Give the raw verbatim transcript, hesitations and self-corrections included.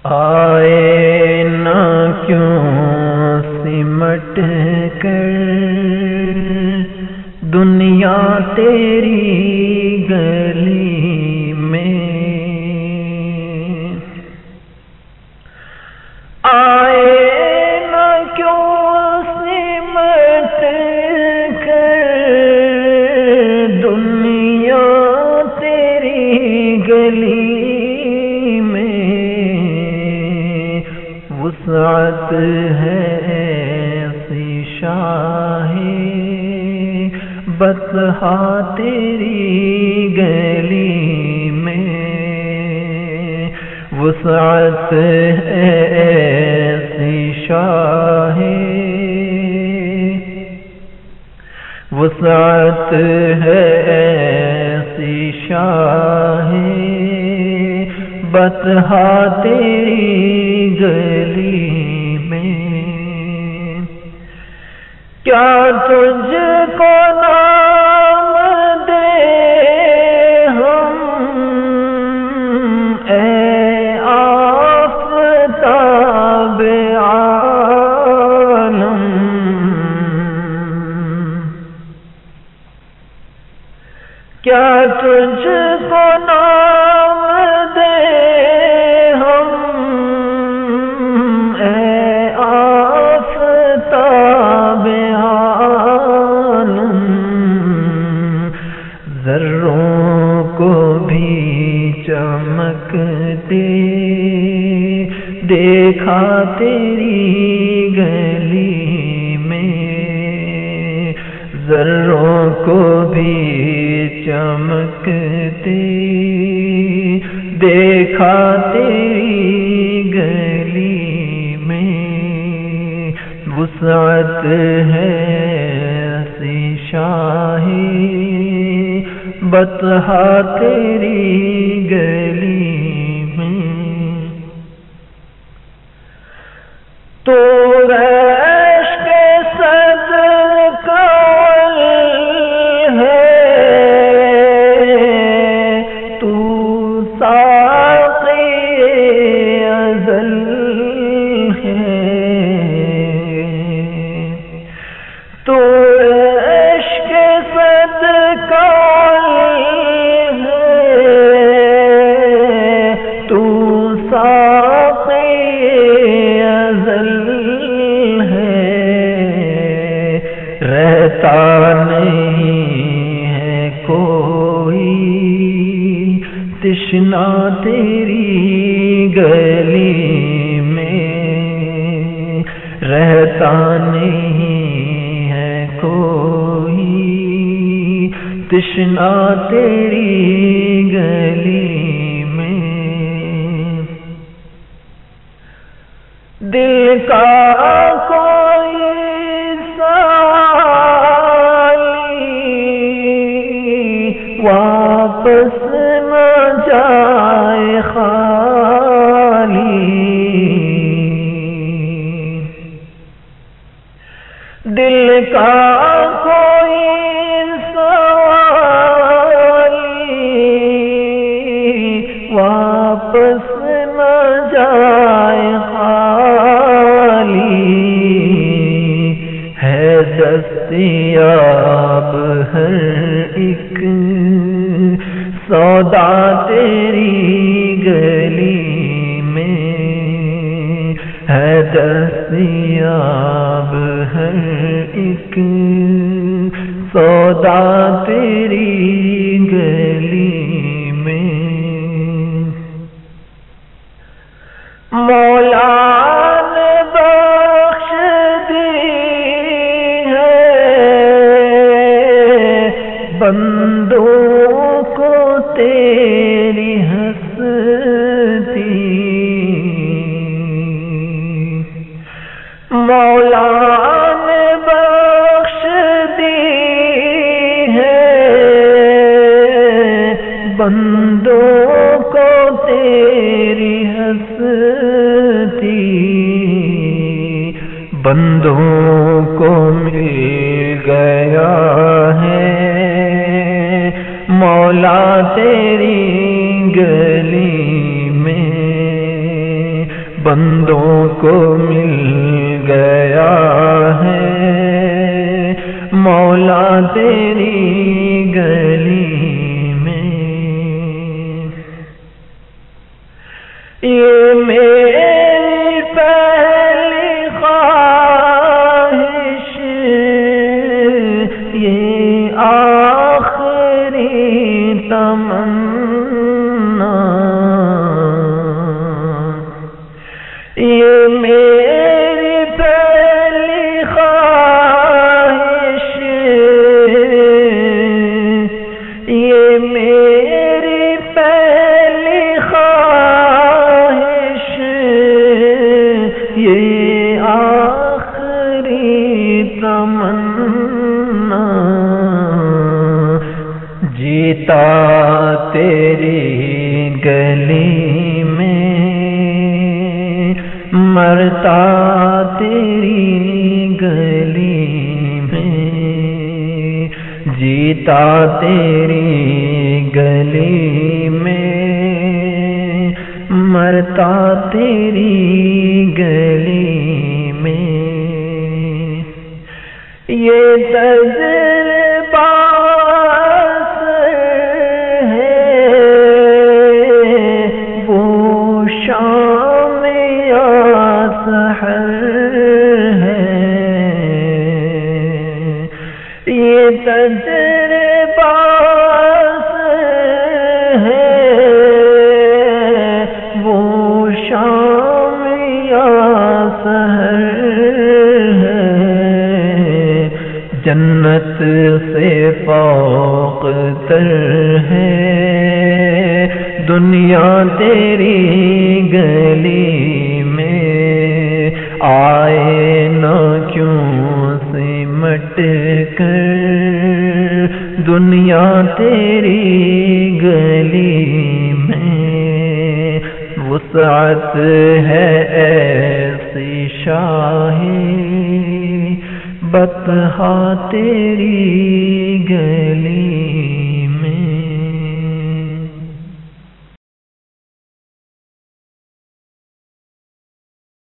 آئے نہ کیوں سمٹ کر دنیا تیری گلی میں، آئے نہ کیوں سمٹ کر دنیا تیری گلی وسعت ہے ایسی شاہ بطحا تیری گلی میں، وسعت ہے ایسی شاہ وسعت ہے ایسی شاہ بطحا تیری گلی میں، کیا تجھ کو نام دے ہم اے آفتاب عالم، کیا تجھ کو نام دے ہم اے آفتاب عالم، ذروں کو بھی چمکتے دیکھا تیری گلی میں، ذروں کو بھی چمکتے دیکھا تیری گلی میں، وسعت ہے ایسی شاہ بطحا تیری گلی میں، تو ریش کے صدقہ تو عشق صدقہ ہے، تو ساقی ازل ہے، رہتا نہیں ہے کوئی تشنا تیری گلی میں، رہتا نہیں کوئی تشنا تیری گلی میں، دل کا کوئی سالی واپس نہ جائے خالی، دل کا کوئی سوالی واپس نہ جائے خالی، ہے دستیاب ہر ایک سودا تیری گلی میں، ہے دستیاب ہر ایک سودا تیری گلی میں، مولا نے بخش دی ہے بندوں کو تیری ہستی، مولا نے بخش دی ہے بندوں کو تیری ہستی، بندوں کو مل گیا ہے مولا تیری گلی میں، بندوں کو مل گیا ہے مولا تیری گلی میں، یہ میری پہلی خواہش یہ آخری تمنا، یہ میری پہلی خواہش یہ میری پہلی خواہش یہ آخری تمنا، جیتا تیری گلی میں مرتا تیری گلی میں، جیتا تیری گلی میں مرتا تیری گلی میں، یہ تجربہ ہے وہ شام یا سحر ہے، یہ تجربہ ہے وہ شام یا سحر ہے، جنت سے فوق تر ہے دنیا تیری گلی میں، آئے نہ کیوں سمٹ کر دنیا تیری گلی میں، وسعت ہے ایسی شاہی بطحا تیری گلی